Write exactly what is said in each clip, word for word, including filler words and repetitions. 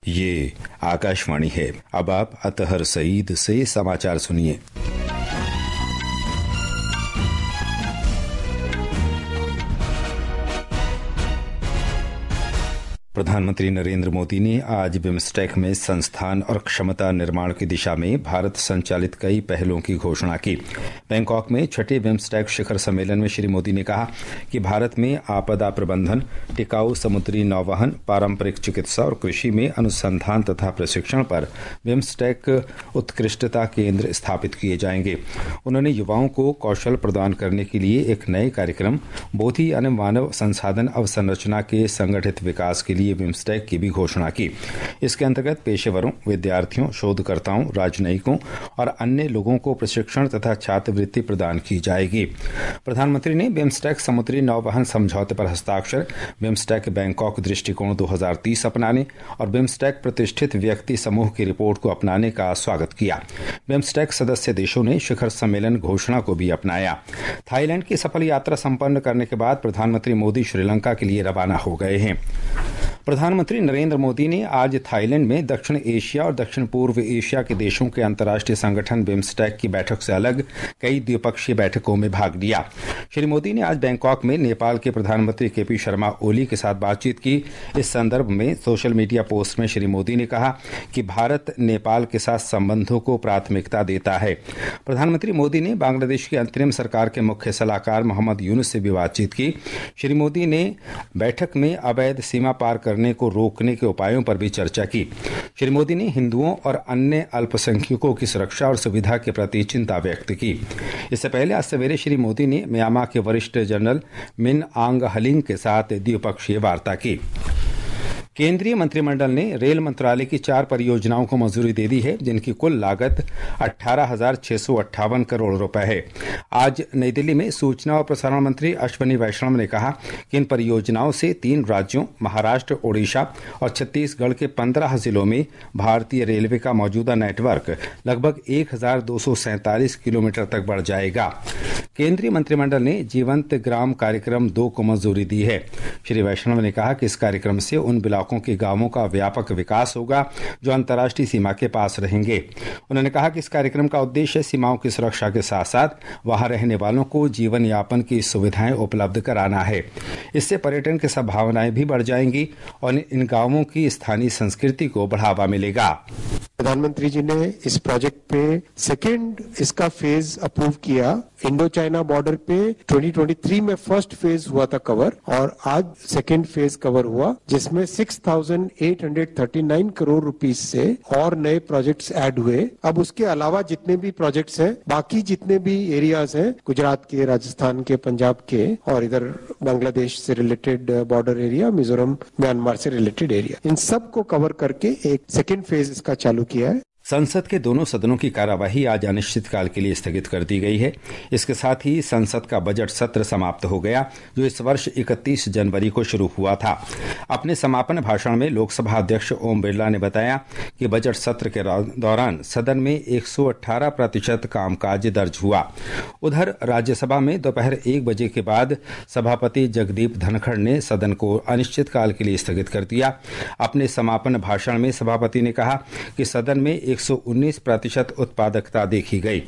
ये आकाशवाणी है। अब आप अतहर सईद से समाचार सुनिए। प्रधानमंत्री नरेंद्र मोदी ने आज बिम्स्टेक में संस्थान और क्षमता निर्माण की दिशा में भारत संचालित कई पहलों की घोषणा की। बैंकॉक में छठे बिम्स्टेक शिखर सम्मेलन में श्री मोदी ने कहा कि भारत में आपदा प्रबंधन, टिकाऊ समुद्री नौवहन, पारंपरिक चिकित्सा और कृषि में अनुसंधान तथा प्रशिक्षण पर बिम्स्टेक उत्कृष्टता केंद्र स्थापित किए जाएंगे। उन्होंने युवाओं को कौशल प्रदान करने के लिए एक नए कार्यक्रम बोधि यानी मानव संसाधन अवसंरचना के संगठित विकास के लिए बिम्स्टेक की भी घोषणा की। इसके अंतर्गत पेशेवरों, विद्यार्थियों, शोधकर्ताओं, राजनयिकों और अन्य लोगों को प्रशिक्षण तथा छात्रवृत्ति प्रदान की जाएगी। प्रधानमंत्री ने बिम्स्टेक समुद्री नौवहन समझौते पर हस्ताक्षर, बिम्स्टेक बैंकॉक दृष्टिकोण दो हज़ार तीस अपनाने और बिम्स्टेक प्रतिष्ठित व्यक्ति समूह की रिपोर्ट को अपनाने का स्वागत किया। बिम्स्टेक सदस्य देशों ने शिखर सम्मेलन घोषणा को भी अपनाया। थाईलैंड की सफल यात्रा संपन्न करने के बाद प्रधानमंत्री मोदी श्रीलंका के लिए रवाना हो गए हैं। प्रधानमंत्री नरेंद्र मोदी ने आज थाईलैंड में दक्षिण एशिया और दक्षिण पूर्व एशिया के देशों के अंतर्राष्ट्रीय संगठन बिम्स्टेक की बैठक से अलग कई द्विपक्षीय बैठकों में भाग लिया। श्री मोदी ने आज बैंकॉक में नेपाल के प्रधानमंत्री के पी शर्मा ओली के साथ बातचीत की। इस संदर्भ में सोशल मीडिया पोस्ट में श्री मोदी ने कहा कि भारत नेपाल के साथ संबंधों को प्राथमिकता देता है। प्रधानमंत्री मोदी ने बांग्लादेश की अंतरिम सरकार के मुख्य सलाहकार मोहम्मद यूनुस से भी बातचीत की। श्री मोदी ने बैठक में अवैध सीमा पार करने को रोकने के उपायों पर भी चर्चा की। श्री मोदी ने हिंदुओं और अन्य अल्पसंख्यकों की सुरक्षा और सुविधा के प्रति चिंता व्यक्त की। इससे पहले आज सवेरे श्री मोदी ने म्यांमार के वरिष्ठ जनरल मिन आंग हलिंग के साथ द्विपक्षीय वार्ता की। केंद्रीय मंत्रिमंडल ने रेल मंत्रालय की चार परियोजनाओं को मंजूरी दे दी है, जिनकी कुल लागत अठारह हजार छह सौ अट्ठावन करोड़ रुपए है। आज नई दिल्ली में सूचना और प्रसारण मंत्री अश्विनी वैष्णव ने कहा कि इन परियोजनाओं से तीन राज्यों महाराष्ट्र, ओडिशा और छत्तीसगढ़ के पंद्रह जिलों में भारतीय रेलवे का मौजूदा नेटवर्क लगभग एक हजार दो सौ सैंतालीस किलोमीटर तक बढ़ जाएगा। केंद्रीय मंत्रिमंडल ने जीवंत ग्राम कार्यक्रम दो को मंजूरी दी है। श्री वैष्णव ने कहा कि इस कार्यक्रम से उन इलाकों के गांवों का व्यापक विकास होगा जो अंतर्राष्ट्रीय सीमा के पास रहेंगे। उन्होंने कहा कि इस कार्यक्रम का उद्देश्य सीमाओं की सुरक्षा के साथ साथ वहां रहने वालों को जीवन यापन की सुविधाएं उपलब्ध कराना है। इससे पर्यटन की संभावनाएं भी बढ़ जाएंगी और इन गांवों की स्थानीय संस्कृति को बढ़ावा मिलेगा। प्रधानमंत्री जी ने इस प्रोजेक्ट पे सेकेंड इसका फेज अप्रूव किया। इंडो चाइना बॉर्डर पे दो हज़ार तेईस में फर्स्ट फेज हुआ था कवर और आज सेकेंड फेज कवर हुआ, जिसमें छह हज़ार आठ सौ उनतालीस करोड़ रुपीस से और नए प्रोजेक्ट्स ऐड हुए। अब उसके अलावा जितने भी प्रोजेक्ट्स हैं, बाकी जितने भी एरियाज हैं, गुजरात के, राजस्थान के, पंजाब के और इधर बांग्लादेश से related border area, Mizoram, Myanmar से रिलेटेड एरिया, इन सब को कवर करके एक सेकेंड फेज इसका चालू किया है। संसद के दोनों सदनों की कार्यवाही आज अनिश्चितकाल के लिए स्थगित कर दी गई है। इसके साथ ही संसद का बजट सत्र समाप्त हो गया, जो इस वर्ष इकतीस जनवरी को शुरू हुआ था। अपने समापन भाषण में लोकसभा अध्यक्ष ओम बिरला ने बताया कि बजट सत्र के दौरान सदन में एक सौ अठारह प्रतिशत कामकाज दर्ज हुआ। उधर राज्यसभा में दोपहर एक बजे के बाद सभापति जगदीप धनखड़ ने सदन को अनिश्चितकाल के लिए स्थगित कर दिया। अपने समापन भाषण में सभापति ने कहा कि सदन में एक सौ उन्नीस प्रतिशत उत्पादकता देखी गई।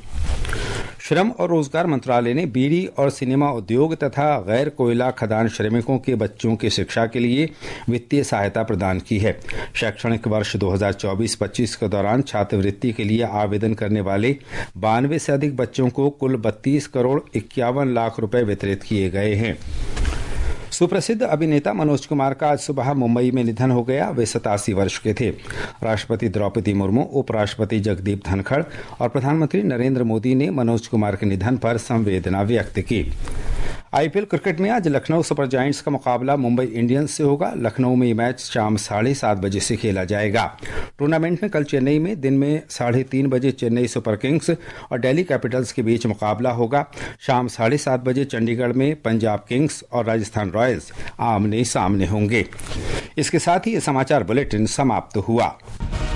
श्रम और रोजगार मंत्रालय ने बीड़ी और सिनेमा उद्योग तथा गैर कोयला खदान श्रमिकों के बच्चों की शिक्षा के लिए वित्तीय सहायता प्रदान की है। शैक्षणिक वर्ष दो हज़ार चौबीस पच्चीस के दौरान छात्रवृत्ति के लिए आवेदन करने वाले बानवे से अधिक बच्चों को कुल बत्तीस करोड़ इक्यावन लाख रुपए वितरित किए गए हैं। सुप्रसिद्ध अभिनेता मनोज कुमार का आज सुबह मुंबई में निधन हो गया। वे सतासी वर्ष के थे। राष्ट्रपति द्रौपदी मुर्मू, उपराष्ट्रपति जगदीप धनखड़ और प्रधानमंत्री नरेंद्र मोदी ने मनोज कुमार के निधन पर संवेदना व्यक्त की। आईपीएल क्रिकेट में आज लखनऊ सुपर जायंट्स का मुकाबला मुंबई इंडियंस से होगा। लखनऊ में ये मैच शाम साढ़े सात बजे से खेला जाएगा। टूर्नामेंट में कल चेन्नई में दिन में साढ़े तीन बजे चेन्नई सुपर किंग्स और दिल्ली कैपिटल्स के बीच मुकाबला होगा। शाम साढ़े सात बजे चंडीगढ़ में पंजाब किंग्स और राजस्थान रॉयल्स आमने सामने होंगे। इसके साथ ही ये समाचार बुलेटिन समाप्त हुआ।